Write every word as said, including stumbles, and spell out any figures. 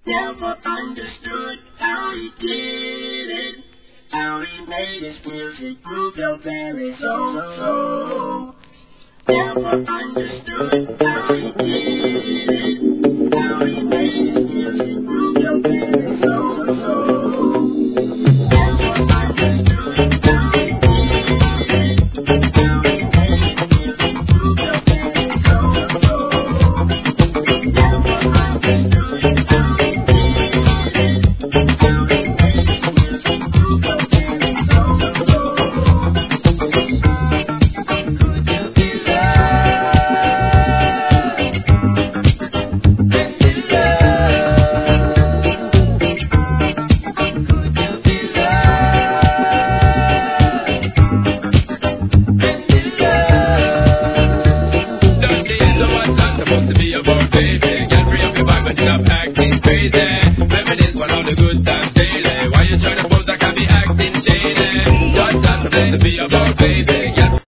Never understood how he did it, how he made his music move your very soul. So, never understood how he did it, how he made his music move your very soul. So, never understood how he did it, how he made his music move your very soul. So, never understood how he did it, how he made his music move your very soul. Could you be Be about baby.